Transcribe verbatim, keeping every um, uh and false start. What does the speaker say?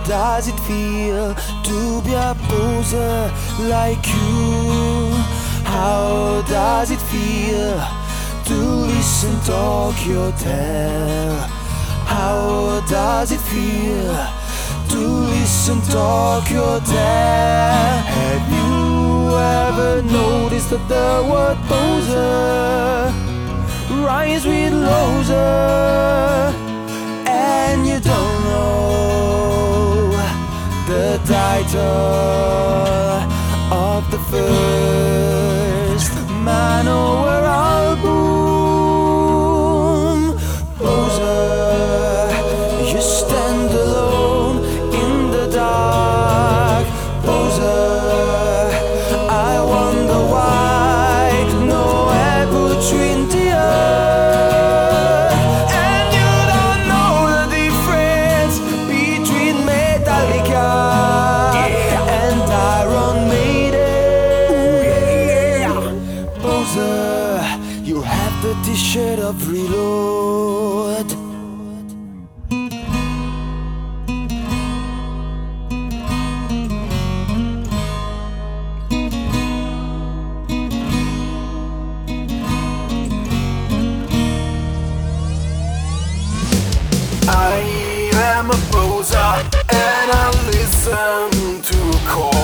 does it feel to be a poser like you? How does it feel to listen Tokyo tell? How does it feel to listen Tokyo tell? Have you ever noticed that the word poser rhymes with loser, and you don't know the title of the first Manowar album? Poser, you stand alone in the dark. Poser, I wonder why no air between the earth. And you don't know the difference between Metallica and Iron Maiden. Poser, you have the t-shirt of Reload. I am a poser and I listen to call.